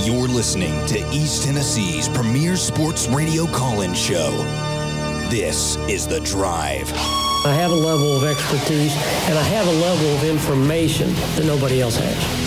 You're listening to East Tennessee's premier sports radio call-in show. This is The Drive. I have a level of expertise, and I have a level of information that nobody else has.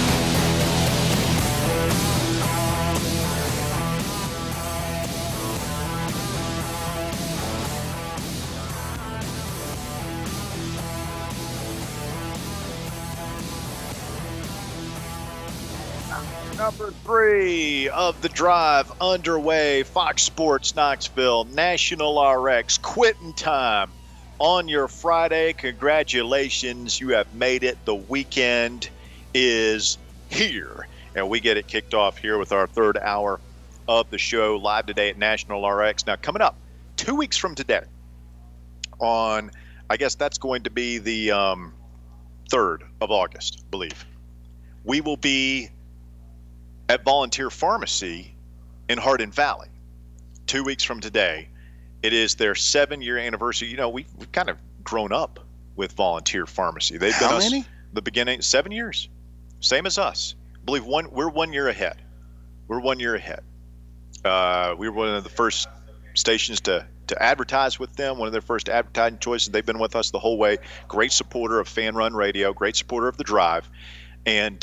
Number 3 of The Drive underway. Fox Sports Knoxville, National RX, quitting time on your Friday. Congratulations, you have made it. The weekend is here. And we get it kicked off here with our third hour of the show live today at National RX. Now, coming up 2 weeks from today on, I guess that's going to be the 3rd of August, I believe. We will be at Volunteer Pharmacy in Hardin Valley. 2 weeks from today, it is their 7-year anniversary. You know, we've kind of grown up with Volunteer Pharmacy. They've been us the beginning, 7 years, same as us. I believe we're 1 year ahead. We're 1 year ahead. We were one of the first stations to advertise with them, one of their first advertising choices. They've been with us the whole way. Great supporter of Fan Run Radio, great supporter of The Drive, and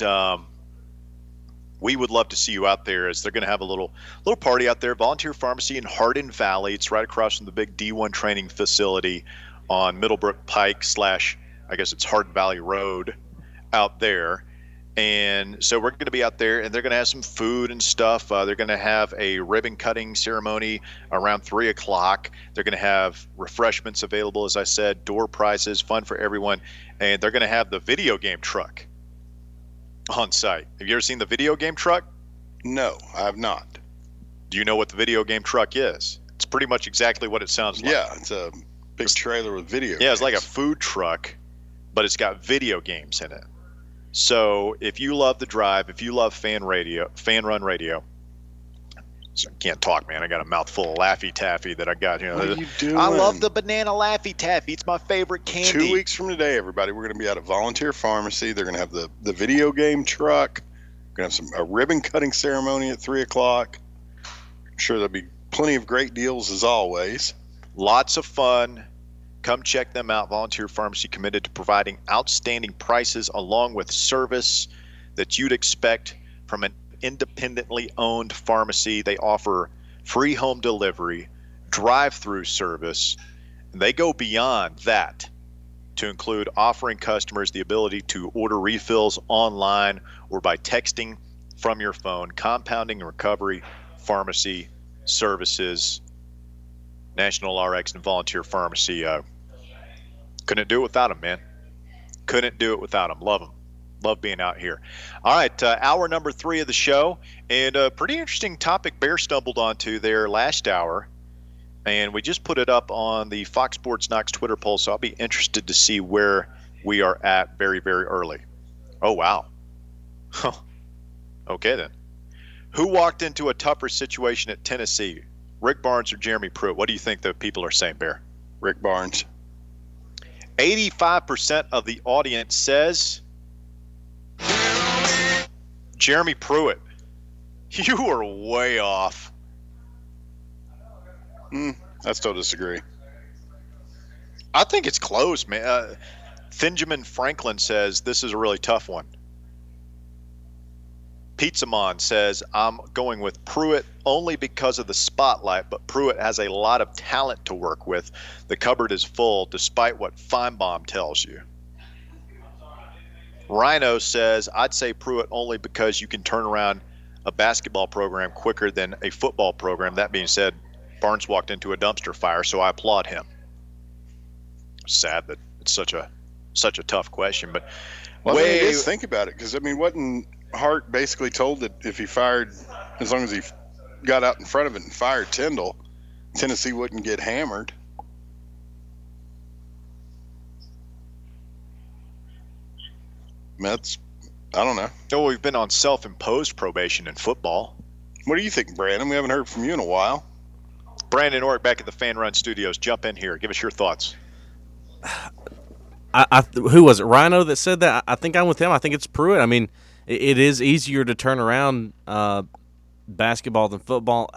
we would love to see you out there, as they're going to have a little party out there. Volunteer Pharmacy in Hardin Valley. It's right across from the big D1 training facility on Middlebrook Pike / I guess it's Hardin Valley Road out there. And so we're going to be out there, and they're going to have some food and stuff. They're going to have a ribbon cutting ceremony around 3 o'clock. They're going to have refreshments available, as I said, door prizes, fun for everyone. And they're going to have the video game truck on site. Have you ever seen the video game truck? No, I have not. Do you know what the video game truck is? It's pretty much exactly what it sounds like. Yeah, it's a big trailer with video games. It's like a food truck, but it's got video games in it. So if you love The Drive, if you love Fan Run Radio, so I can't talk, man. I got a mouthful of Laffy Taffy that I got here. What are you doing? I love the banana Laffy Taffy. It's my favorite candy. 2 weeks from today, everybody, we're going to be at a Volunteer Pharmacy. They're going to have the video game truck. We're going to have a ribbon cutting ceremony at 3 o'clock. I'm sure there'll be plenty of great deals as always. Lots of fun. Come check them out. Volunteer Pharmacy, committed to providing outstanding prices along with service that you'd expect from an independently owned pharmacy. They offer free home delivery, drive-through service, and they go beyond that to include offering customers the ability to order refills online or by texting from your phone. Compounding and recovery pharmacy services. National RX and Volunteer Pharmacy. Couldn't do it without them, man. Couldn't do it without them. Love them. Love being out here. All right, hour number 3 of the show, and a pretty interesting topic Bear stumbled onto there last hour, and we just put it up on the Fox Sports Knox Twitter poll, so I'll be interested to see where we are at very, very early. Oh, wow. Okay, then. Who walked into a tougher situation at Tennessee, Rick Barnes or Jeremy Pruitt? What do you think the people are saying, Bear? Rick Barnes. 85% of the audience says Jeremy Pruitt. You are way off. I still disagree. I think it's close, man. Benjamin Franklin says this is a really tough one. Pizzamon says, I'm going with Pruitt only because of the spotlight, but Pruitt has a lot of talent to work with. The cupboard is full, despite what Feinbaum tells you. Rhino says, I'd say Pruitt only because you can turn around a basketball program quicker than a football program. That being said, Barnes walked into a dumpster fire, so I applaud him. Sad that it's such a tough question, but it is. Think about it, because wasn't Hart basically told that if he fired, as long as he got out in front of it and fired Tyndall, Tennessee wouldn't get hammered? I don't know. Oh, we've been on self-imposed probation in football. What do you think, Brandon? We haven't heard from you in a while. Brandon Orrick back at the Fan Run Studios. Jump in here. Give us your thoughts. Who was it? Rhino that said that? I think I'm with him. I think it's Pruitt. it is easier to turn around basketball than football.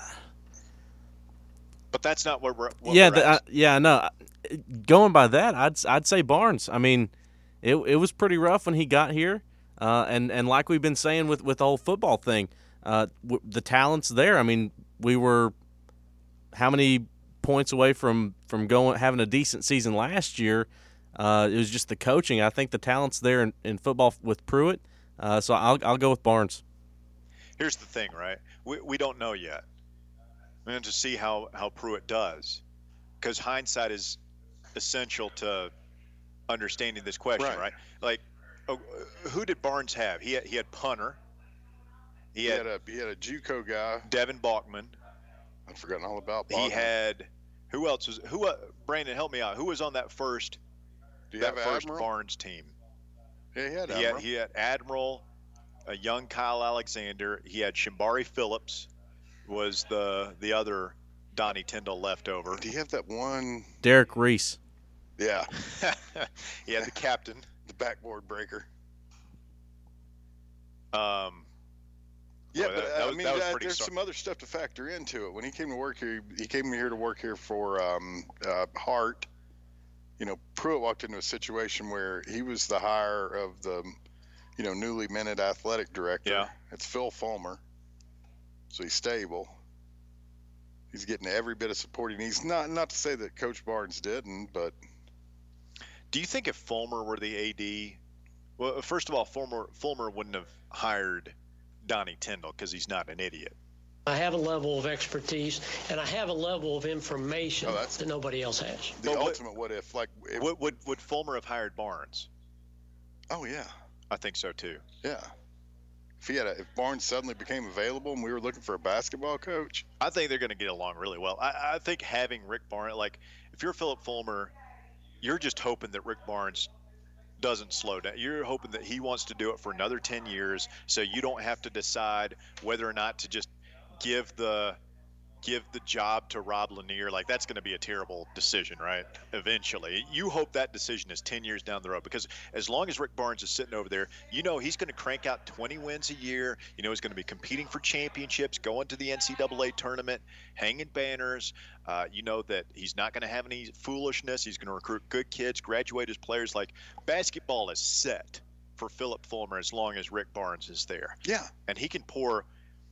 But that's not what we're no. Going by that, I'd say Barnes. I mean, it was pretty rough when he got here, and like we've been saying with the whole football thing, the talent's there. I mean, we were how many points away from having a decent season last year. It was just the coaching. I think the talent's there in football with Pruitt, so I'll go with Barnes. Here's the thing, right? We don't know yet. We have to see how Pruitt does, because hindsight is essential to understanding this question, right? Like, who did Barnes have? He had punter. He had a JUCO guy, Devin Bachman. I've forgotten all about Bachman. He had who else was Brandon? Help me out. Who was on that first Barnes team? Yeah, he had Admiral. He had Admiral, a young Kyle Alexander. He had Shambari Phillips, was the other Donnie Tyndall leftover. Do you have that one? Derek Reese. Yeah. He had the captain. The backboard breaker. There's some other stuff to factor into it. When he came to work here, he came here to work here for Hart. You know, Pruitt walked into a situation where he was the hire of the, newly minted athletic director. Yeah. It's Phil Fulmer. So he's stable. He's getting every bit of support he needs. Not to say that Coach Barnes didn't, but. Do you think if Fulmer were the AD, well, first of all, Fulmer wouldn't have hired Donnie Tyndall because he's not an idiot. I have a level of expertise, and I have a level of information that nobody else has. The ultimate what if, would Fulmer have hired Barnes? Oh yeah, I think so too. Yeah, if Barnes suddenly became available and we were looking for a basketball coach, I think they're going to get along really well. I think having Rick Barnes, like if you're Philip Fulmer, you're just hoping that Rick Barnes doesn't slow down. You're hoping that he wants to do it for another 10 years, so you don't have to decide whether or not to just give the job to Rob Lanier. Like, that's going to be a terrible decision, right? Eventually. You hope that decision is 10 years down the road, because as long as Rick Barnes is sitting over there, he's going to crank out 20 wins a year. He's going to be competing for championships, going to the NCAA tournament, hanging banners. That he's not going to have any foolishness. He's going to recruit good kids, graduate as players. Like, basketball is set for Philip Fulmer as long as Rick Barnes is there. Yeah. And he can pour,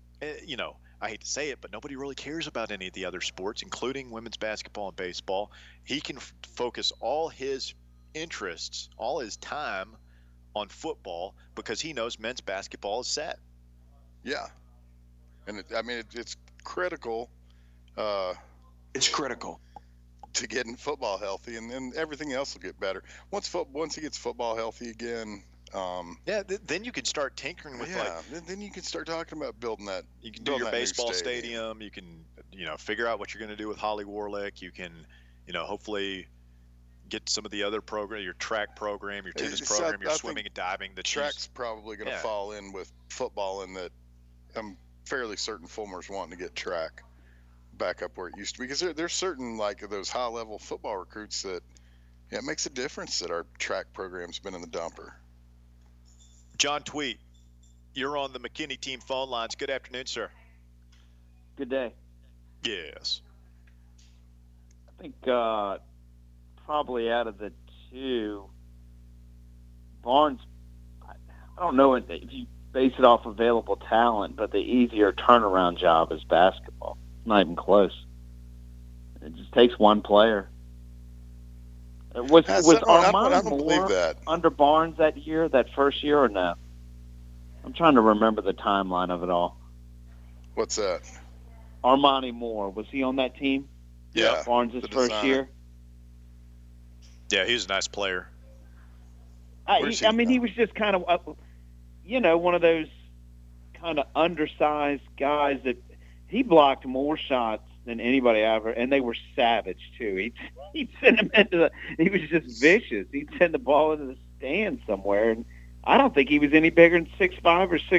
I hate to say it, but nobody really cares about any of the other sports, including women's basketball and baseball. He can focus all his interests, all his time on football because he knows men's basketball is set. Yeah. And it's critical. It's critical to getting football healthy, and then everything else will get better. Once he gets football healthy again, then you can start tinkering with then you can start talking about building that. You can do your baseball stadium. You can figure out what you're going to do with Holly Warlick. You can hopefully get some of the other program, your track program, your tennis program, your swimming and diving. The track's probably going to fall in with football, in that I'm fairly certain Fulmer's wanting to get track back up where it used to be, because there's certain, like, those high level football recruits that it makes a difference that our track program's been in the dumper. John Tweet, you're on the McKinney team phone lines. Good afternoon, sir. Good day. Yes. I think probably out of the two, Barnes, I don't know if you base it off available talent, but the easier turnaround job is basketball. Not even close. It just takes one player. Was Armani Moore under Barnes that first year, or no? I'm trying to remember the timeline of it all. What's that? Armani Moore, was he on that team? Yeah. Barnes' first year? Yeah, he's a nice player. He was just kind of, one of those kind of undersized guys that he blocked more shots than anybody ever, and they were savage too. He'd send them he was just vicious. He'd send the ball into the stand somewhere, and I don't think he was any bigger than 6'5" or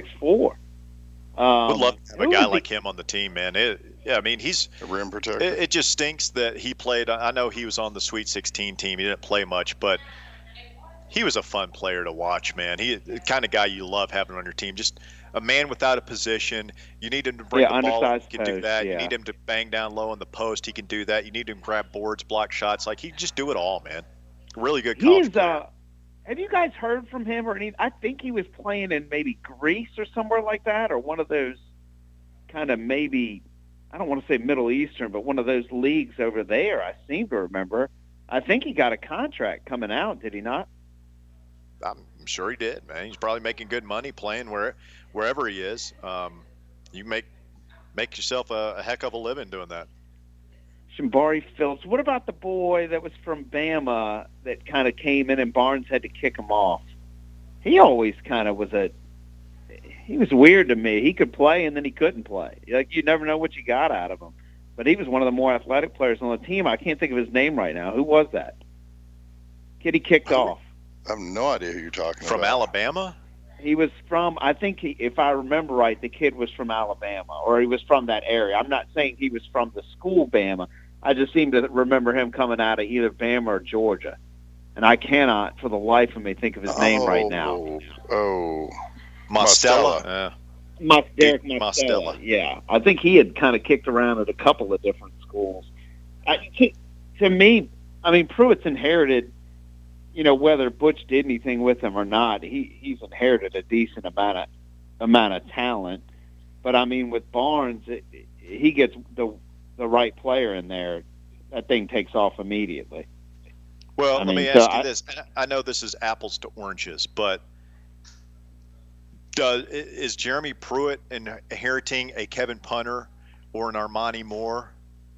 6'4". Would love to have a guy like him on the team, man. He's a rim protector. It just stinks that he played. I know he was on the Sweet 16 team. He didn't play much, but he was a fun player to watch, man. He the kind of guy you love having on your team. Just a man without a position. You need him to bring the ball up, he can do that. Yeah. You need him to bang down low on the post, he can do that. You need him to grab boards, block shots. Like, he just do it all, man. Really good college player. Have you guys heard from him or any? I think he was playing in maybe Greece or somewhere like that, or one of those kind of maybe, I don't want to say Middle Eastern, but one of those leagues over there. I seem to remember. I think he got a contract coming out, did he not? I'm sure he did, man. He's probably making good money playing wherever he is. You make yourself a heck of a living doing that. Shambari Phillips. What about the boy that was from Bama that kind of came in and Barnes had to kick him off? He always kind of was he was weird to me. He could play and then he couldn't play. Like, you never know what you got out of him. But he was one of the more athletic players on the team. I can't think of his name right now. Who was that? Kid he kicked off. I have no idea who you're talking From about. Alabama? He was from, I think, if I remember right, the kid was from Alabama, or he was from that area. I'm not saying he was from the school Bama. I just seem to remember him coming out of either Bama or Georgia. And I cannot, for the life of me, think of his name right now. Oh, Mostella. Derek Mostella. Mostella. Yeah. I think he had kind of kicked around at a couple of different schools. To me, I mean, Pruitt's inherited, whether Butch did anything with him or not, he's inherited a decent amount of talent. But, I mean, with Barnes, he gets the right player in there, that thing takes off immediately. Well, let me ask you this. I know this is apples to oranges, but is Jeremy Pruitt inheriting a Kevin Punter or an Armani Moore?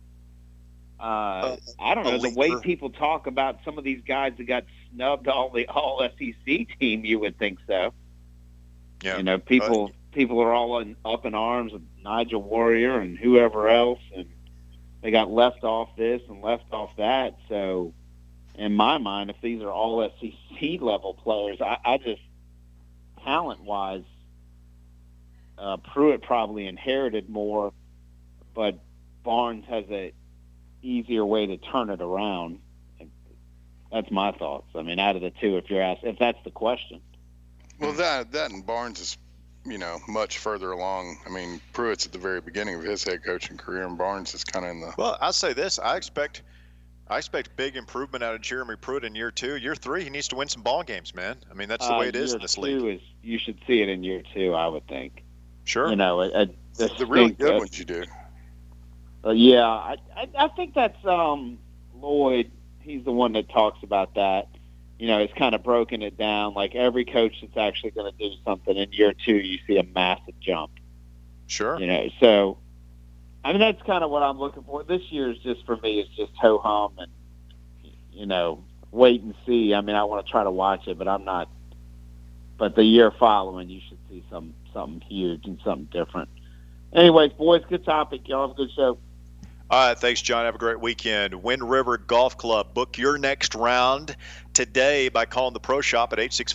I don't know. The way people talk about some of these guys that got snubbed all SEC team, you would think so. Yeah. People are all up in arms with Nigel Warrior and whoever else, and they got left off this and left off that. So, in my mind, if these are all SEC level players, I just, talent-wise, Pruitt probably inherited more, but Barnes has a easier way to turn it around. That's my thoughts. I mean, out of the two, if that's the question. Well, that and Barnes is, much further along. I mean, Pruitt's at the very beginning of his head coaching career, and Barnes is kind of in the. Well, I'll say this: I expect big improvement out of Jeremy Pruitt in year 2. Year 3, he needs to win some ball games, man. I mean, that's the way it is in this league. You should see it in year 2, I would think. Sure. The really good ones you do. Yeah, I think that's Lloyd. He's the one that talks about that. It's kind of broken it down. Like, every coach that's actually going to do something in year 2, you see a massive jump. Sure. So, I mean, that's kind of what I'm looking for. This year is just, for me, it's just ho-hum and, wait and see. I mean, I want to try to watch it, but I'm not. But the year following, you should see something huge and something different. Anyways, boys, good topic. Y'all have a good show. All right, thanks, John. Have a great weekend. Wind River Golf Club. Book your next round today by calling the Pro Shop at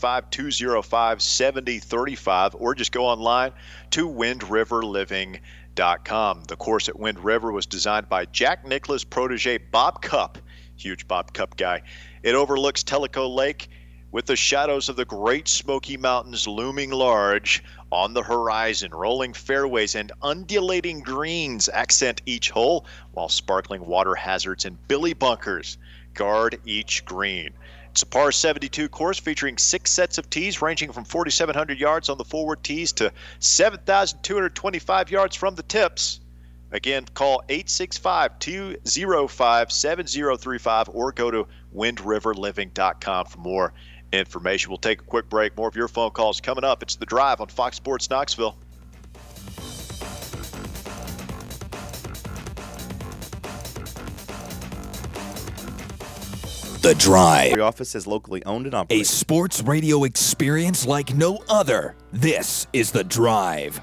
865-205-7035, or just go online to windriverliving.com. The course at Wind River was designed by Jack Nicklaus' protege, Bob Cupp. Huge Bob Cupp guy. It overlooks Tellico Lake with the shadows of the Great Smoky Mountains looming large on the horizon. Rolling fairways and undulating greens accent each hole, while sparkling water hazards and billy bunkers guard each green. It's a par 72 course featuring 6 sets of tees ranging from 4,700 yards on the forward tees to 7,225 yards from the tips. Again, call 865-205-7035 or go to windriverliving.com for more information. We'll take a quick break. More of your phone calls coming up. It's The Drive on Fox Sports Knoxville. The Drive. Every office is locally owned and operated. A sports radio experience like no other. This is The Drive.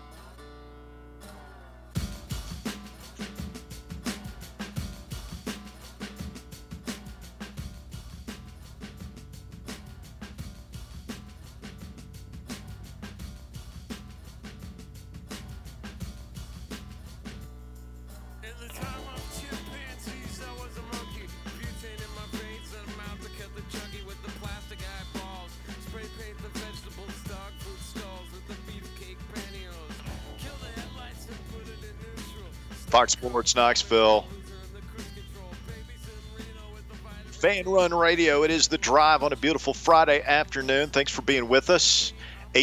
Fox Sports Knoxville. Fan Run Radio. It is The Drive on a beautiful Friday afternoon. Thanks for being with us.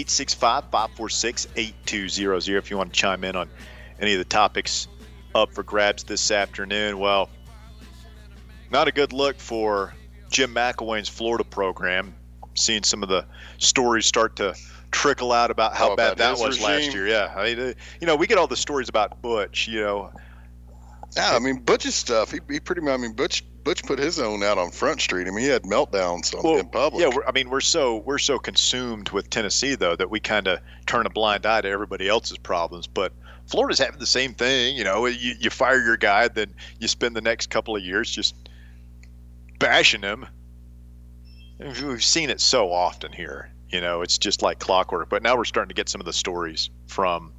865-546-8200 if you want to chime in on any of the topics up for grabs this afternoon. Well, not a good look for Jim McElwain's Florida program. Seeing some of the stories start to trickle out about how bad that was last year. Yeah, I mean, we get all the stories about Butch. Yeah, I mean, Butch's stuff. He pretty much. I mean, Butch put his own out on Front Street. I mean, he had meltdowns in public. Yeah, we're so consumed with Tennessee though that we kind of turn a blind eye to everybody else's problems. But Florida's having the same thing. You fire your guy, then you spend the next couple of years just bashing him. We've seen it so often here. It's just like clockwork. But now we're starting to get some of the stories from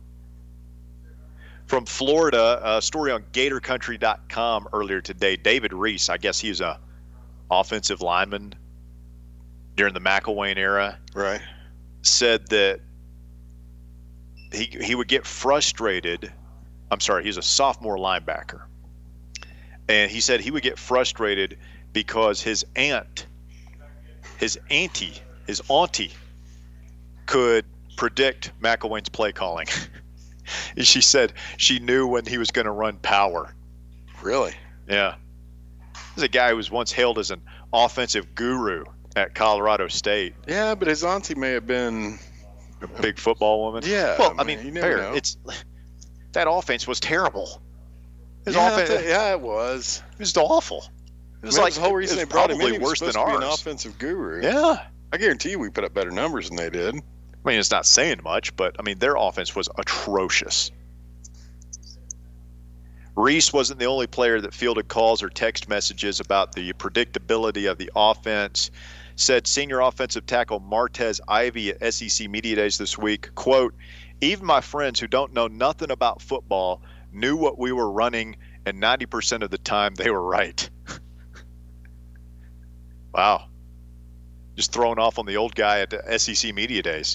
Florida. A story on GatorCountry.com earlier today. David Reese, I guess he's a offensive lineman during the McElwain era, right? Said that he would get frustrated. I'm sorry, he's a sophomore linebacker, and he said he would get frustrated because his auntie could predict McElwain's play calling. She said she knew when he was going to run power. Really? Yeah. This is a guy who was once hailed as an offensive guru at Colorado State. Yeah, but his auntie may have been a big football woman. Yeah. Well, I mean, fair. That offense was terrible. It was. It was awful. It was the whole reason they brought him in. He was worse than supposed to be ours. An offensive guru. Yeah. I guarantee you we put up better numbers than they did. I mean, it's not saying much, but, I mean, their offense was atrocious. Reese wasn't the only player that fielded calls or text messages about the predictability of the offense. Said senior offensive tackle Martez Ivey at SEC Media Days this week, quote, "Even my friends who don't know nothing about football knew what we were running, and 90% of the time they were right." Wow. Just throwing off on the old guy at the SEC Media Days.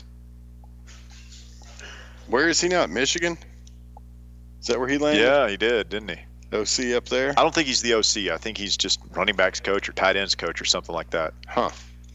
Where is he now? At Michigan? Is that where he landed? Yeah, he did, didn't he? OC up there? I don't think he's the OC. I think he's just running backs coach or tight ends coach or something like that. Huh.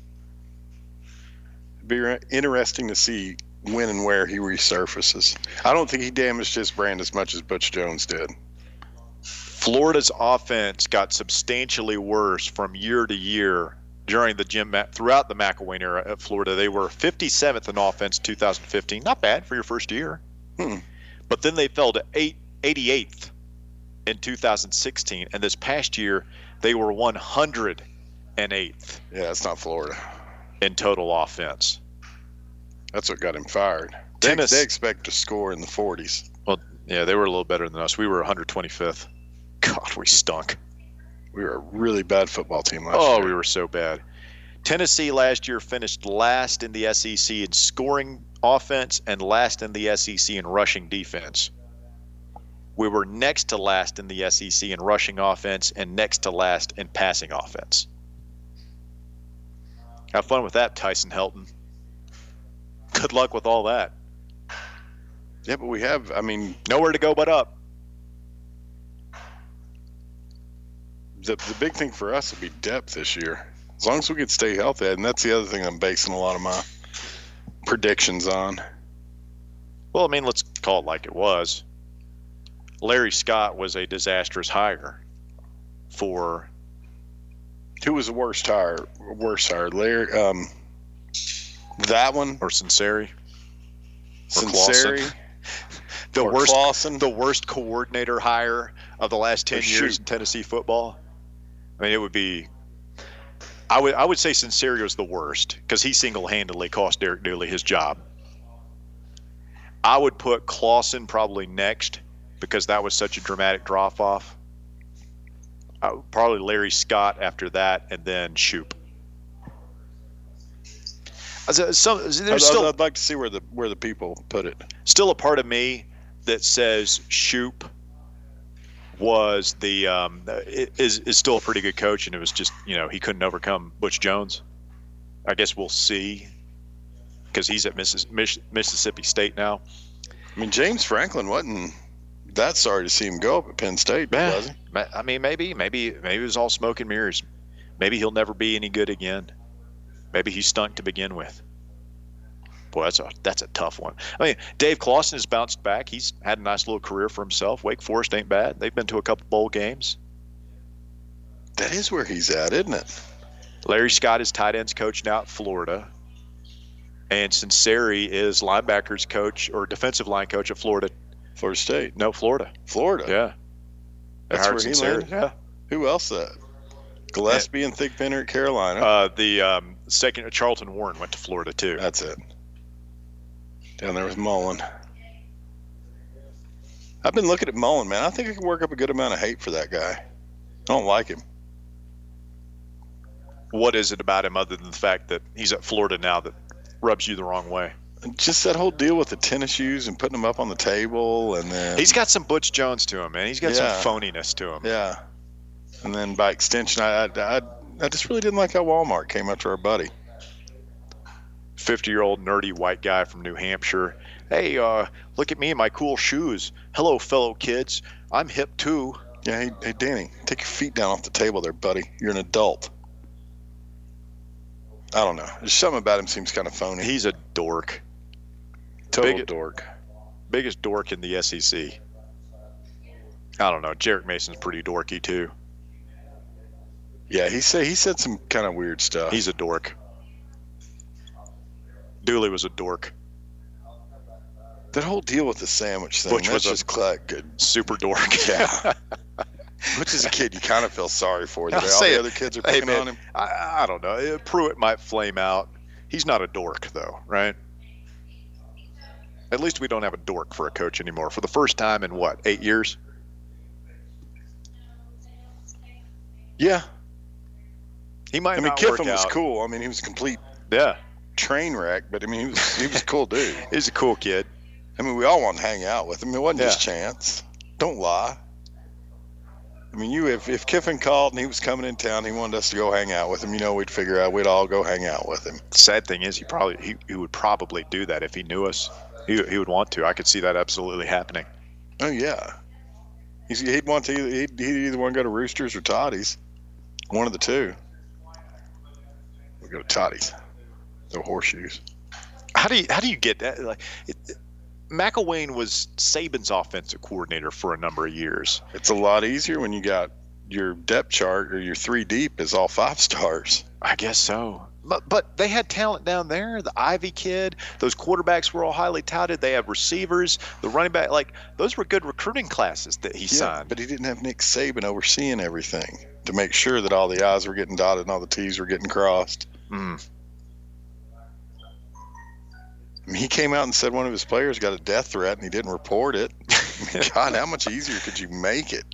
It'd be interesting to see when and where he resurfaces. I don't think he damaged his brand as much as Butch Jones did. Florida's offense got substantially worse from year to year during throughout the McElwain era at Florida. They were 57th in offense 2015. Not bad for your first year. But then they fell to 88th in 2016. And this past year, they were 108th. Yeah, that's not Florida. In total offense. That's what got him fired. They expect to score in the 40s. Well, yeah, they were a little better than us. We were 125th. God, we stunk. We were a really bad football team last year. Oh, we were so bad. Tennessee last year finished last in the SEC in scoring offense and last in the SEC in rushing defense. We were next to last in the SEC in rushing offense and next to last in passing offense. Have fun with that, Tyson Helton. Good luck with all that. Yeah, but we have, nowhere to go but up. The big thing for us would be depth this year. As long as we could stay healthy, and that's the other thing I'm basing a lot of my predictions on. Well, let's call it like it was. Larry Scott was a disastrous hire for... Who was the worst hire? Larry, that one? Or Sinceri? Sinceri? The worst coordinator hire of the last 10 years in Tennessee football? It would be... I would say Sinceri was the worst because he single-handedly cost Derek Dooley his job. I would put Clawson probably next because that was such a dramatic drop-off. Probably Larry Scott after that, and then Shoop. I'd like to see where the people put it. Still a part of me that says Shoop was is still a pretty good coach, and it was just he couldn't overcome Butch Jones. I guess we'll see because he's at Mississippi State now. James Franklin wasn't that sorry to see him go up at Penn State, was he? I mean, maybe it was all smoke and mirrors. Maybe he'll never be any good again. Maybe he stunk to begin with. Boy, that's a tough one. I mean, Dave Clawson has bounced back. He's had a nice little career for himself. Wake Forest ain't bad. They've been to a couple bowl games. That is where he's at, isn't it? Larry Scott is tight ends coach now at Florida. And Sinceri is linebackers coach or defensive line coach at Florida. Florida State. No, Florida. Florida. Yeah. That's where he landed? Yeah. Who else that? Gillespie and Thigpen at Carolina. The second, Charlton Warren went to Florida too. That's it. Down there with Mullen. I've been looking at Mullen, man. I think I can work up a good amount of hate for that guy. I don't like him. What is it about him other than the fact that he's at Florida now that rubs you the wrong way? Just that whole deal with the tennis shoes and putting them up on the table, and then he's got some Butch Jones to him, man. He's got some phoniness to him. Yeah. And then by extension, I just really didn't like how Walmart came up to our buddy. 50-year-old nerdy white guy from New Hampshire. Hey, look at me and my cool shoes. Hello, fellow kids. I'm hip too. Yeah, hey, Danny, take your feet down off the table there, buddy. You're an adult. I don't know. There's something about him seems kind of phony. He's a dork. Total dork. Biggest dork in the SEC. I don't know. Jarek Mason's pretty dorky too. Yeah, he said some kind of weird stuff. He's a dork. Dooley was a dork. That whole deal with the sandwich thing, Butch was just good. Super dork. Yeah. Which is a kid you kind of feel sorry for. That all the other kids are picking on him. I don't know. Pruitt might flame out. He's not a dork, though, right? At least we don't have a dork for a coach anymore. For the first time in, 8 years? Yeah. He might not Kiffin was cool. I mean, he was a complete train wreck, but, I mean, he was a cool dude. He's a cool kid. I mean, we all wanted to hang out with him. It wasn't his chance. Don't lie. I mean, if Kiffin called and he was coming in town, he wanted us to go hang out with him. We'd figure out we'd all go hang out with him. The sad thing is, he would probably do that if he knew us. He would want to. I could see that absolutely happening. Oh yeah, he'd want to. He'd either want to go to Roosters or Toddy's, one of the two. We'll go to Toddy's. No horseshoes. How do you get that? McElwain was Saban's offensive coordinator for a number of years. It's a lot easier when you got your depth chart or your 3 deep is all 5 stars. I guess so. But they had talent down there. The Ivy kid, those quarterbacks were all highly touted. They have receivers, the running back. Those were good recruiting classes that he signed. But he didn't have Nick Saban overseeing everything to make sure that all the I's were getting dotted and all the T's were getting crossed. I mean, he came out and said one of his players got a death threat and he didn't report it. God, how much easier could you make it?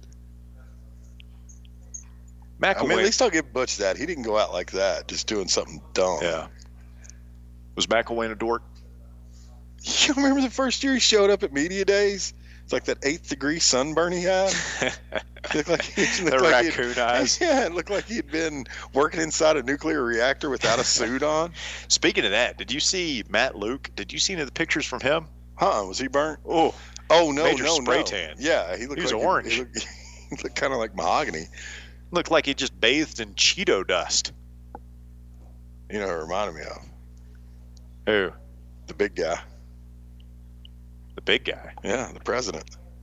McElwain, I mean, at least I'll give Butch that. He didn't go out like that, just doing something dumb. Yeah. Was McElwain a dork? You remember the first year he showed up at media days? It's like that 8th degree sunburn he had. Looked like the raccoon eyes. Yeah, it looked like he'd been working inside a nuclear reactor without a suit on. Speaking of that, did you see Matt Luke? Did you see any of the pictures from him? Was he burnt? Oh no, Major spray tan. Yeah, he was orange. He looked kind of like mahogany. Looked like he just bathed in Cheeto dust. You know who it reminded me of? Who? The big guy. The big guy? Yeah, the president.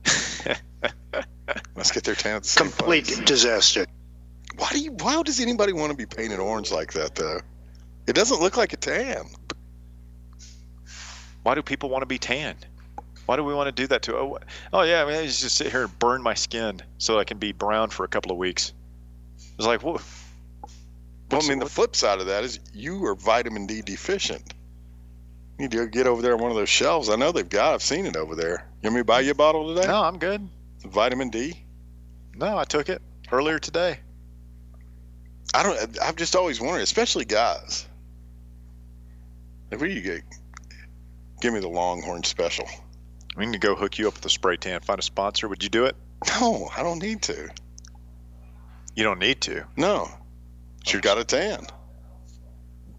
Let's get their tan at the same Complete place. disaster. Why does anybody want to be painted orange like that, though? It doesn't look like a tan. Why do people want to be tanned? Why do we want to do that to? Oh yeah, I mean, I just sit here and burn my skin so I can be brown for a couple of weeks. It's like, what? Well, I mean, the flip side of that is you are vitamin D deficient. You need to get over there on one of those shelves. I know they've got. I've seen it over there. You want me to buy you a bottle today? No, I'm good. Vitamin D? No, I took it earlier today. I've just always wondered, especially guys. If you get, give me the Longhorn special. We need to go hook you up with a spray tan. Find a sponsor. Would you do it? No, I don't need to. You don't need to. No. You've got a tan.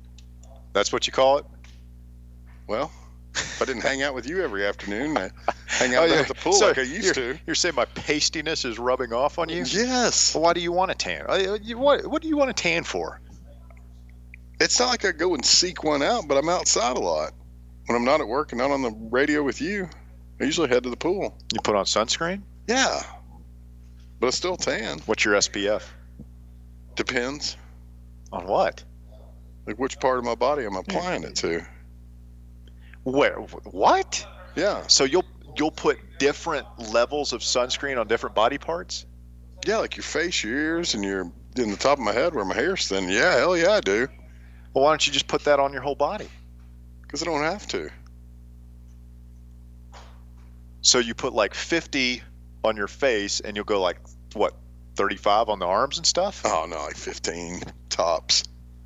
That's what you call it? Well, if I didn't hang out with you every afternoon, hang out down at the pool like I used to. You're saying my pastiness is rubbing off on you? Yes. Well, why do you want a tan? What do you want a tan for? It's not like I go and seek one out, but I'm outside a lot. When I'm not at work and not on the radio with you, I usually head to the pool. You put on sunscreen? Yeah. But it's still tan. What's your SPF? Depends. On what? Like which part of my body I'm applying it to. Where? What? Yeah. So you'll put different levels of sunscreen on different body parts? Yeah, like your face, your ears, and in the top of my head where my hair's thin. Yeah, hell yeah, I do. Well, why don't you just put that on your whole body? Because I don't have to. So you put like 50 on your face, and you'll go like, what, 35 on the arms and stuff? Oh, no, like 15 tops.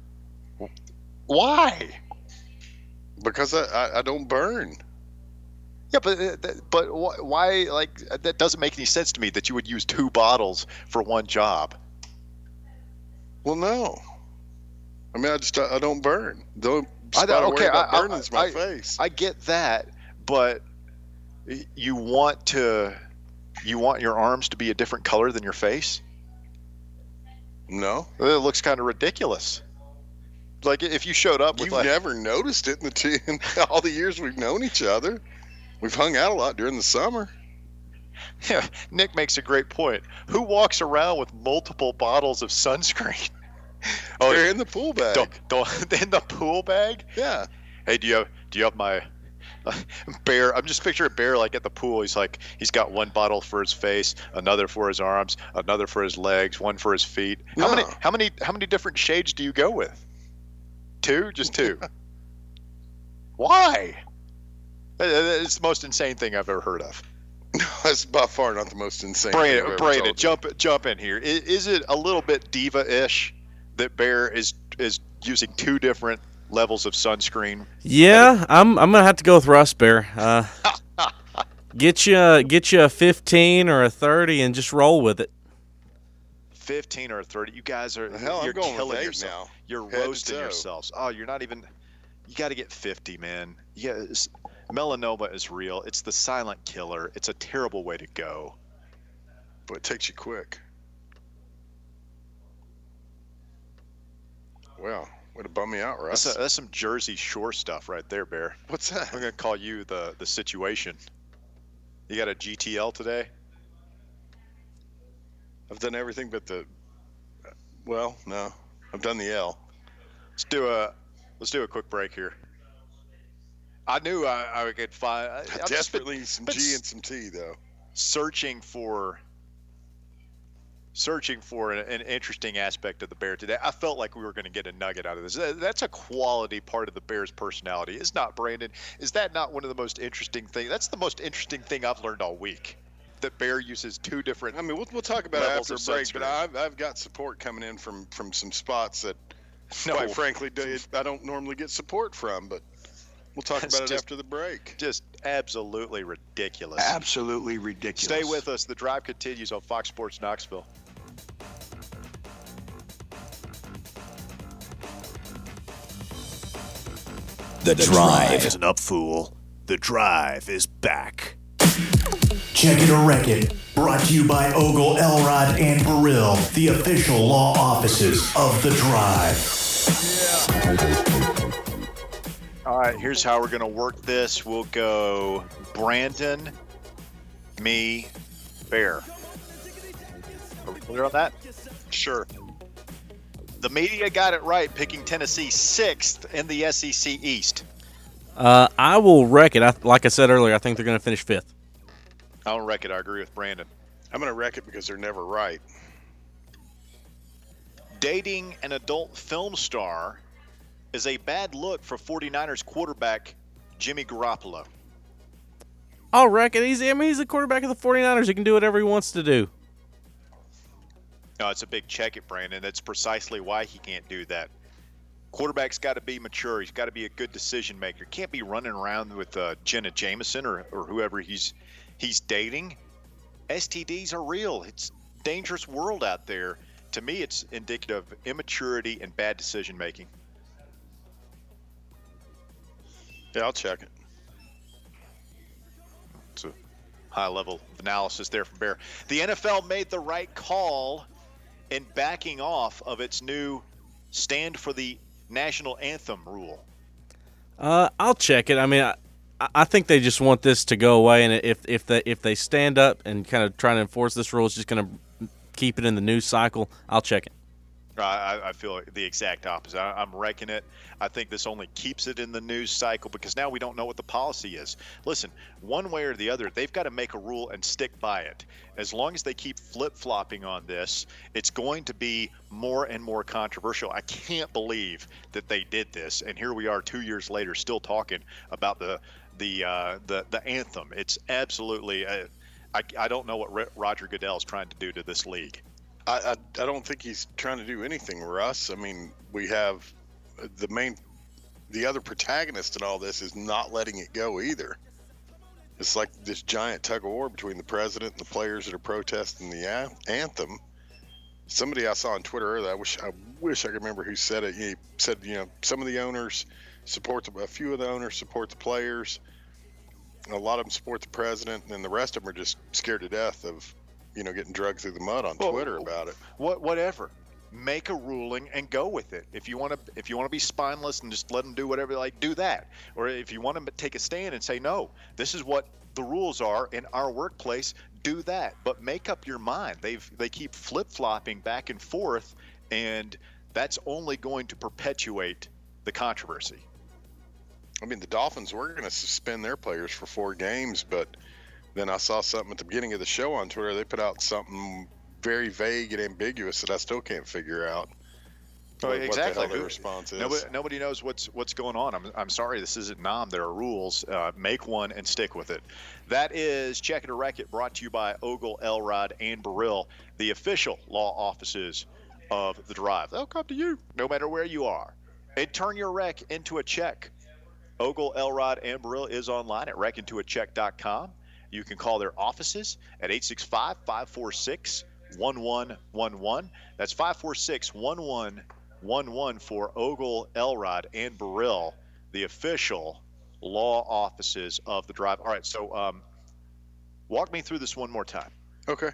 Why? Because I don't burn. Yeah, but why? Like, that doesn't make any sense to me that you would use 2 bottles for one job. Well, no. I mean, I don't burn. The only spot I worry about burning is my face. I get that, but you want your arms to be a different color than your face? No. It looks kind of ridiculous. Like if you showed up with You've never noticed it in all the years we've known each other. We've hung out a lot during the summer. Yeah, Nick makes a great point. Who walks around with multiple bottles of sunscreen? Oh, they're in the pool bag. In the pool bag? Yeah. Hey, do you have my Bear? I'm just picturing Bear like at the pool. He's got one bottle for his face, another for his arms, another for his legs, one for his feet. No. How many different shades do you go with? 2? Just 2? Why? It's the most insane thing I've ever heard of. No, that's by far not the most insane thing I've ever Brandon, told you. jump in here. Is it a little bit diva-ish that Bear is using 2 different levels of sunscreen? Yeah, I'm gonna have to go with Russ, Bear. Get you a 15 or a 30 and just roll with it. 15 or 30. You guys are I'm going killing with 8 yourself. now. You're Head to roasting toe. yourselves. Oh, you're not even. You got to get 50, man. Melanoma is real. It's the silent killer. It's a terrible way to go. But it takes you quick. Well, way to bum me out, Russ. That's some Jersey Shore stuff right there, Bear. What's that? I'm gonna call you the situation. You got a GTL today? I've done everything but well, no. I've done the L. Let's do a quick break here. I knew I could find. I desperately need some G and some T, though. Searching for an interesting aspect of the Bear today. I felt like we were going to get a nugget out of this. That's a quality part of the Bears' personality. Is not, Brandon? Is that not one of the most interesting things? That's the most interesting thing I've learned all week. That Bear uses 2 different. I mean, we'll talk about it after a break, sunscreen. but I've got support coming in from some spots that, quite frankly, I don't normally get support from, but we'll talk about it after the break. Just absolutely ridiculous. Absolutely ridiculous. Stay with us. The drive continues on Fox Sports Knoxville. The Drive. Listen up, fool. The Drive is back. Check it or wreck it. Brought to you by Ogle, Elrod, and Burrill, the official law offices of The Drive. All right, here's how we're going to work this. We'll go Brandon, me, Bear. Are we clear on that? Sure. The media got it right, picking Tennessee 6th in the SEC East. I will wreck it. Like I said earlier, I think they're going to finish 5th. I don't wreck it. I agree with Brandon. I'm going to wreck it because they're never right. Dating an adult film star is a bad look for 49ers quarterback Jimmy Garoppolo. I'll wreck it. He's the quarterback of the 49ers. He can do whatever he wants to do. No, it's a big check it, Brandon. That's precisely why he can't do that. Quarterback's got to be mature. He's got to be a good decision maker. Can't be running around with Jenna Jameson or whoever he's dating. STDs are real. It's a dangerous world out there. To me, it's indicative of immaturity and bad decision making. Yeah, I'll check it. high level of analysis there from Bear. The NFL made the right call in backing off of its new stand for the national anthem rule. I'll check it. I mean, I think they just want this to go away, and if they stand up and kind of try to enforce this rule, it's just going to keep it in the news cycle. I'll check it. I feel the exact opposite. I'm wrecking it. I think this only keeps it in the news cycle because now we don't know what the policy is. Listen, one way or the other, they've got to make a rule and stick by it. As long as they keep flip-flopping on this, it's going to be more and more controversial. I can't believe that they did this, and here we are 2 years later still talking about the anthem. It's absolutely I don't know what Roger Goodell is trying to do to this league. I don't think he's trying to do anything, Russ. I mean, we have the other protagonist in all this is not letting it go either. It's like this giant tug of war between the president and the players that are protesting the anthem. Somebody I saw on Twitter earlier, I wish I could remember who said it. He said, some of the owners a few of the owners support the players. A lot of them support the president, and then the rest of them are just scared to death of getting drugged through the mud on Twitter about it. Whatever. Make a ruling and go with it. If you want to be spineless and just let them do whatever they like, do that. Or if you want to take a stand and say, no, this is what the rules are in our workplace, do that. But make up your mind. They keep flip-flopping back and forth, and that's only going to perpetuate the controversy. I mean, the Dolphins were going to suspend their players for 4 games, but then I saw something at the beginning of the show on Twitter. They put out something very vague and ambiguous that I still can't figure out. Exactly. What the hell their response is. Nobody knows what's going on. I'm sorry, this isn't NOM. There are rules. Make one and stick with it. That is Check It or Wreck It, brought to you by Ogle, Elrod, and Burrill, the official law offices of The Drive. They'll come to you no matter where you are. And turn your wreck into a check. Ogle, Elrod, and Burrill is online at wreckintoacheck.com. You can call their offices at 865-546-1111. That's 546-1111 for Ogle, Elrod, and Burrill, the official law offices of The Drive. All right, so walk me through this one more time. Okay.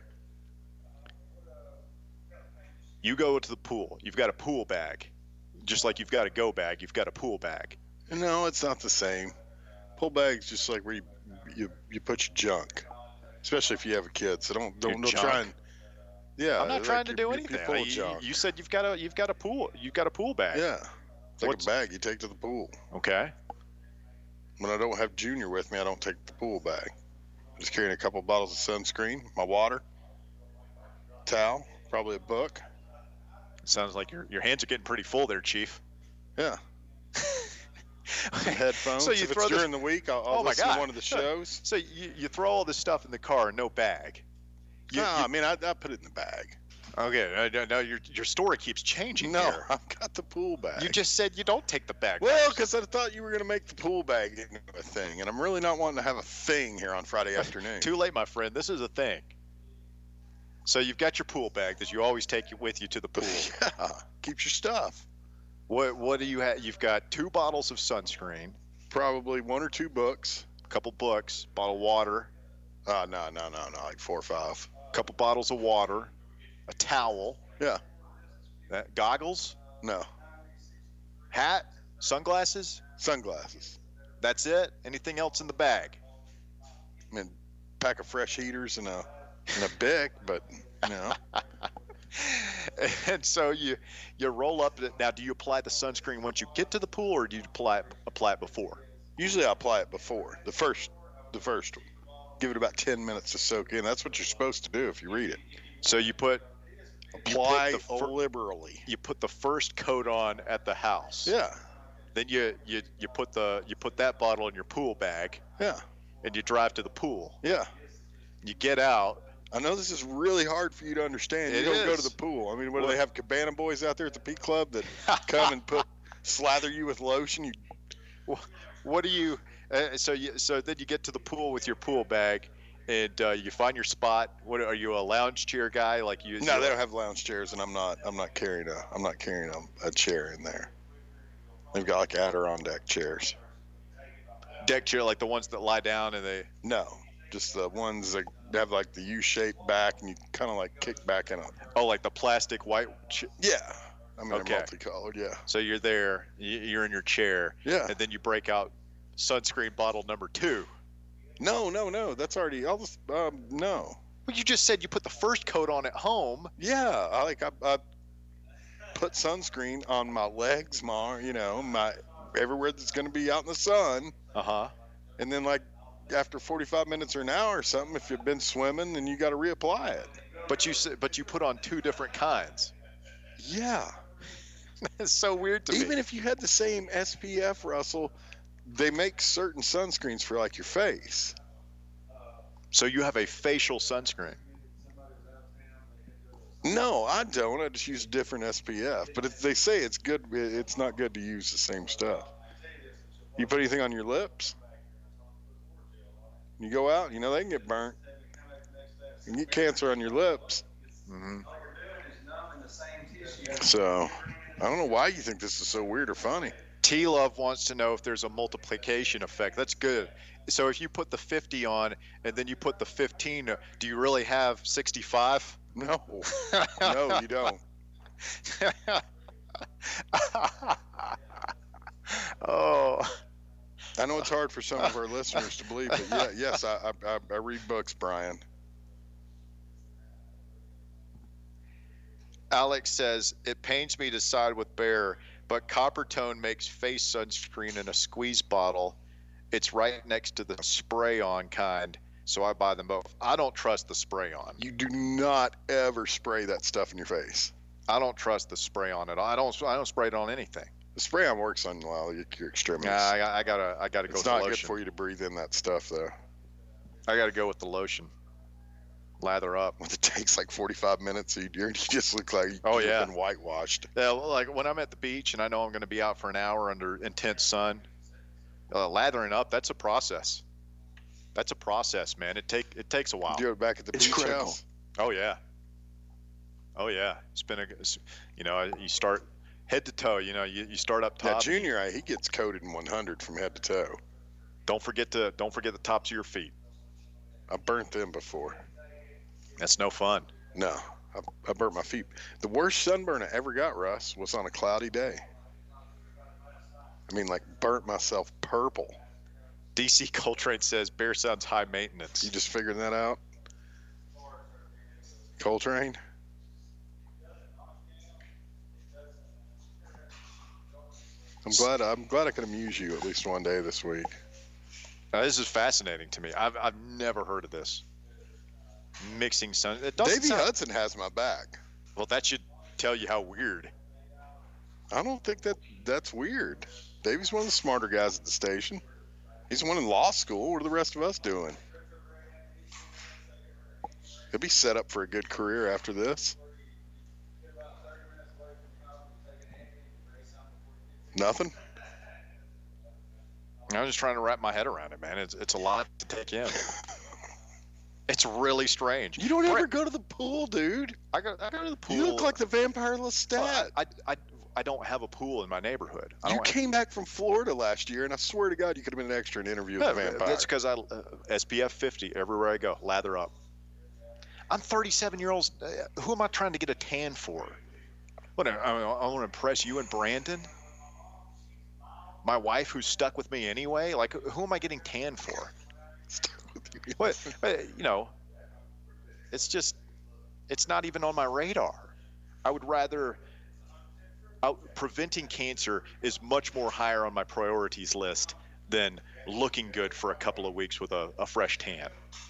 You go to the pool. You've got a pool bag. Just like you've got a go bag, you've got a pool bag. No, it's not the same. Pool bag's just like where you put your junk, especially if you have a kid. So don't try and. Yeah, I'm not trying to do anything. You said you've got a pool. You've got a pool bag. Yeah, it's like a bag you take to the pool. Okay. When I don't have Junior with me, I don't take the pool bag. I'm just carrying a couple of bottles of sunscreen, my water, towel, probably a book. Sounds like your hands are getting pretty full there, Chief. Yeah. Headphones. So you throw during the week, I'll listen to one of the shows. So you throw all this stuff in the car, no bag. I mean, I put it in the bag. Okay, no, your story keeps changing. No, here. I've got the pool bag. You just said you don't take the bag. Well, because I thought you were going to make the pool bag into a thing, and I'm really not wanting to have a thing here on Friday afternoon. Too late, my friend. This is a thing. So you've got your pool bag that you always take with you to the pool. Yeah, keeps your stuff. What do you have? You've got 2 bottles of sunscreen. Probably 1 or 2 books. A couple books. Bottle of water. No, like 4 or 5. A couple bottles of water. A towel. Yeah. Goggles? No. Hat? Sunglasses? Sunglasses. That's it? Anything else in the bag? I mean, pack of fresh heaters and a Bic, but And so you roll up. Now, do you apply the sunscreen once you get to the pool, or do you apply it before? Usually I apply it before. The first one. Give it about 10 minutes to soak in. That's what you're supposed to do if you read it. So apply liberally. You put the first coat on at the house. Yeah. Then you put that bottle in your pool bag. Yeah. And you drive to the pool. Yeah. You get out. I know this is really hard for you to understand. You don't go to the pool. I mean, do they have cabana boys out there at the Peak Club that come and slather you with lotion? What do you? So then you get to the pool with your pool bag, and you find your spot. What are you, a lounge chair guy? No, they don't have lounge chairs, and I'm not carrying a chair in there. They've got like Adirondack chairs. Deck chair, like the ones that lie down and they. No. just the ones that have like the U-shaped back, and you kind of like kick back in them. Oh, like the plastic white. Yeah. I mean, Okay. they're multicolored. Yeah. So you're there, you're in your chair, Yeah. and then you break out sunscreen bottle number 2. No. That's already. I'll just no. Well, you just said you put the first coat on at home. Yeah. I put sunscreen on my legs, my everywhere that's going to be out in the sun. And then like after 45 minutes or an hour or something, if you've been swimming, then you got to reapply it. But you put on 2 different kinds. Yeah. It's so weird to me. Even if you had the same SPF, Russell, they make certain sunscreens for like your face. So you have a facial sunscreen. No, I don't. I just use different SPF. But if they say it's good, it's not good to use the same stuff. You put anything on your lips? You go out, they can get burnt. You can get cancer on your lips. Mm-hmm. So, I don't know why you think this is so weird or funny. T-Love wants to know if there's a multiplication effect. That's good. So if you put the 50 on and then you put the 15, do you really have 65? No. No, you don't. Oh. I know it's hard for some of our listeners to believe, but yes, I read books, Brian. Alex says, it pains me to side with Bear, but Coppertone makes face sunscreen in a squeeze bottle. It's right next to the spray-on kind, so I buy them both. I don't trust the spray-on. You do not ever spray that stuff in your face. I don't trust the spray-on at all. I don't spray it on anything. The spray-on works on your extremities. Yeah, I gotta go with the lotion. It's not good for you to breathe in that stuff, though. I gotta go with the lotion. Lather up. It takes like 45 minutes. You just look like you've been whitewashed. Yeah, like when I'm at the beach and I know I'm going to be out for an hour under intense sun, lathering up, that's a process. That's a process, man. It takes a while. You do it back at the beach house? Oh yeah. It's been you start head to toe. You start up top. Yeah, Junior, he gets coated in 100 from head to toe. Don't forget the tops of your feet. I burnt them before. That's no fun. No, I burnt my feet. The worst sunburn I ever got, Russ, was on a cloudy day. I mean, like, burnt myself purple. DC Coltrane says Bear sounds high maintenance. You just figuring that out? Coltrane? I'm glad I could amuse you at least one day this week. Now, this is fascinating to me. I've never heard of this. Mixing sun. Davey Hudson has my back. Well, that should tell you how weird. I don't think that's weird. Davey's one of the smarter guys at the station. He's one in law school. What are the rest of us doing? He'll be set up for a good career after this. Nothing? I'm just trying to wrap my head around it, man. It's a lot to take in. It's really strange. You don't ever go to the pool, dude. I go to the pool. You look like the vampire Lestat. I don't have a pool in my neighborhood. You came back from Florida last year, and I swear to God, you could have been an extra in an interview with the vampire. That's because I SPF 50 everywhere I go. Lather up. I'm 37 years old. Who am I trying to get a tan for? What? I want to impress you and Brandon? My wife, who's stuck with me anyway? Like, who am I getting tan for? What? It's not even on my radar. I would rather preventing cancer is much more higher on my priorities list than looking good for a couple of weeks with a fresh tan.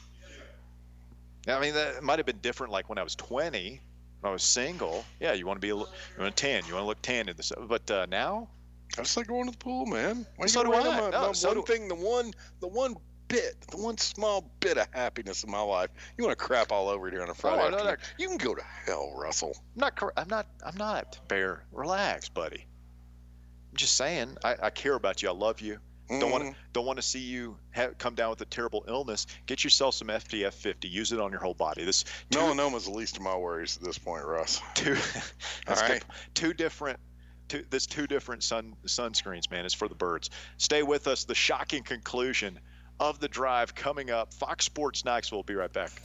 I mean, that might have been different like when I was 20, when I was single. Yeah, you want to tan. You want to look tan in this. But now? I just like going to the pool, man. So do I. The one small bit of happiness in my life. You want to crap all over here on a Friday afternoon? You can go to hell, Russell. I'm not, Bear. Relax, buddy. I'm just saying. I care about you. I love you. Don't want to see you come down with a terrible illness. Get yourself some SPF 50. Use it on your whole body. Melanoma's the least of my worries at this point, Russ. Two different sunscreens, man. It's for the birds. Stay with us. The shocking conclusion of The Drive coming up. Fox Sports Knoxville will be right back.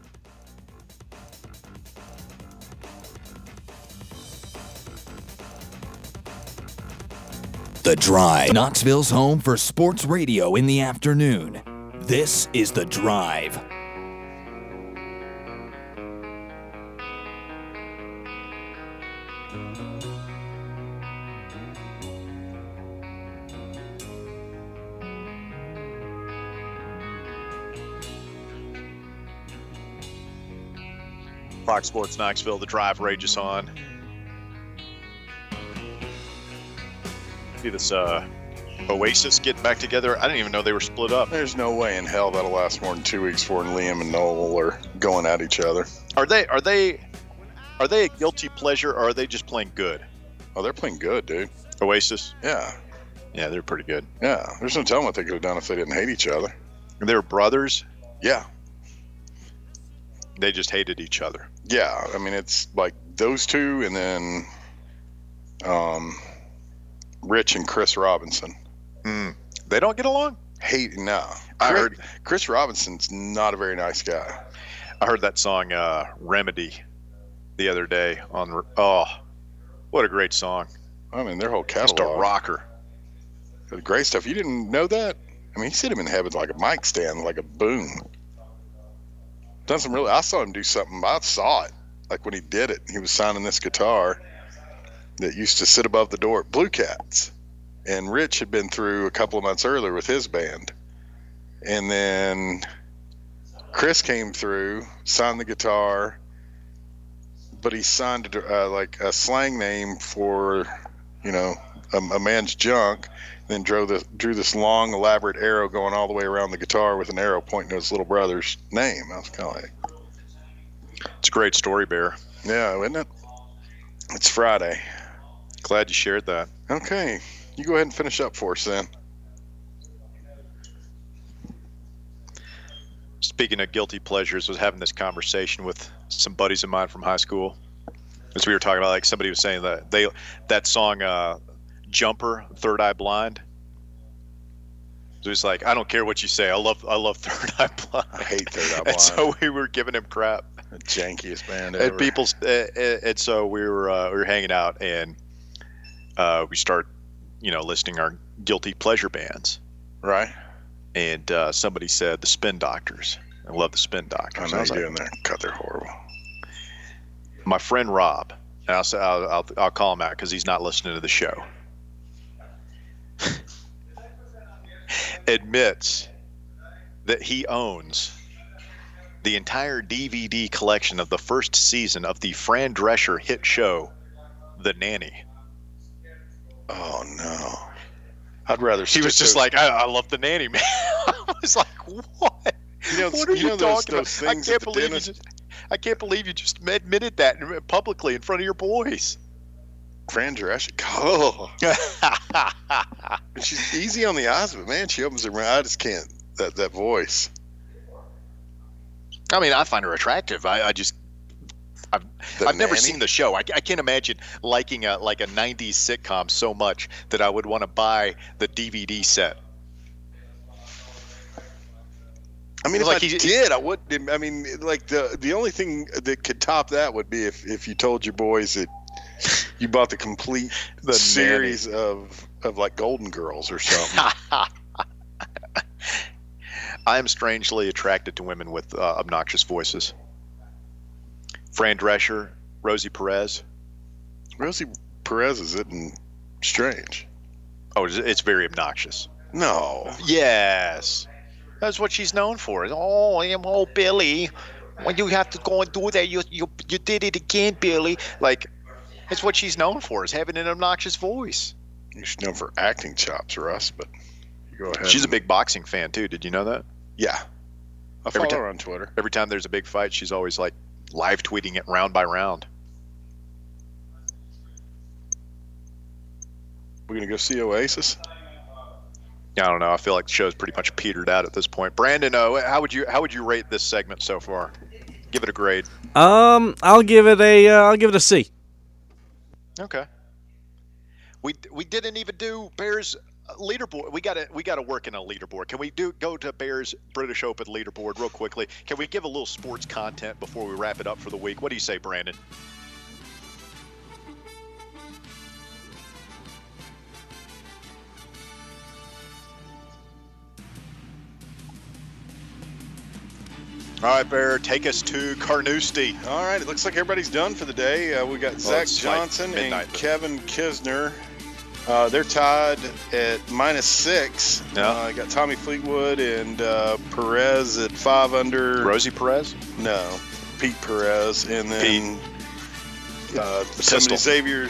The Drive, Knoxville's home for sports radio in the afternoon. This is The Drive. Fox Sports Knoxville, The Drive rages on. See this Oasis getting back together. I didn't even know they were split up. There's no way in hell that'll last more than 2 weeks before Liam and Noel are going at each other. Are they a guilty pleasure, or are they just playing good? Oh, they're playing good, dude. Oasis? Yeah. Yeah, they're pretty good. Yeah. There's no telling what they could have done if they didn't hate each other. And they were brothers? Yeah. They just hated each other. Yeah. I mean, it's like those two and then Rich and Chris Robinson. They don't get along? No. I heard Chris Robinson's not a very nice guy. I heard that song Remedy the other day on. Oh, what a great song! I mean, their whole catalog. Just a rocker. Great stuff. You didn't know that? I mean, he set him in heaven like a mic stand, like a boom. Done some really. I saw him do something. I saw it. Like when he did it, he was signing this guitar that used to sit above the door at Blue Cats. And Rich had been through a couple of months earlier with his band. And then Chris came through, signed the guitar, but he signed like a slang name for, a man's junk, then drew this long, elaborate arrow going all the way around the guitar with an arrow pointing to his little brother's name. I was kind of like... It's a great story, Bear. Yeah, isn't it? It's Friday. Glad you shared that. Okay. You go ahead and finish up for us then. Speaking of guilty pleasures, I was having this conversation with some buddies of mine from high school. As we were talking about, like somebody was saying that song Jumper, Third Eye Blind. So it's like, I don't care what you say. I love Third Eye Blind. I hate Third Eye Blind. And so we were giving him crap. The jankiest band ever. And so we were hanging out, and we start, listing our guilty pleasure bands. Right. And somebody said the Spin Doctors. I love the Spin Doctors. I know you're doing that. God, they're horrible. My friend Rob, and I'll call him out because he's not listening to the show, admits that he owns the entire DVD collection of the first season of the Fran Drescher hit show, The Nanny. Oh, no. I'd rather... He was just like, I love The Nanny, man. I was like, what? What are you talking about? I can't believe you just admitted that publicly in front of your boys. Fran Drescher. Oh. She's easy on the eyes, but man, she opens her mouth. I just can't. That voice. I mean, I find her attractive. I've never seen the show. I can't imagine liking a 90s sitcom so much that I would want to buy the DVD set. I mean, if I did, I would. I mean, like the only thing that could top that would be if you told your boys that you bought the complete series of like Golden Girls or something. I am strangely attracted to women with obnoxious voices. Fran Drescher, Rosie Perez. Rosie Perez isn't strange. Oh, it's very obnoxious. No. Yes. That's what she's known for. Oh, Billy. When you have to go and do that, you did it again, Billy. Like, it's what she's known for, is having an obnoxious voice. She's known for acting chops, Russ, but you go ahead. She's a big boxing fan, too. Did you know that? Yeah. I follow her on Twitter. Every time there's a big fight, she's always, like, live tweeting it round by round. We're going to go see Oasis? I don't know. I feel like the show's pretty much petered out at this point. Brandon, how would you rate this segment so far? Give it a grade. I'll give it a C. Okay. We didn't even do Bears leaderboard. We got to work in a leaderboard. Can we go to Bears British Open leaderboard real quickly? Can we give a little sports content before we wrap it up for the week? What do you say, Brandon? All right, Bear, take us to Carnoustie. All right, it looks like everybody's done for the day. We got Zach Johnson and Kevin Kisner. They're tied at -6. Yeah. Got Tommy Fleetwood and Perez at 5 under. Rosie Perez? No, Pete Perez, and then Xavier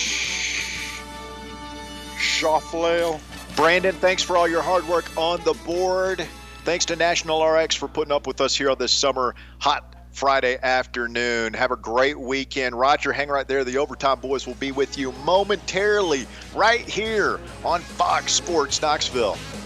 Schauffele. Brandon, thanks for all your hard work on the board. Thanks to National RX for putting up with us here on this summer hot Friday afternoon. Have a great weekend. Roger, hang right there. The Overtime Boys will be with you momentarily right here on Fox Sports Knoxville.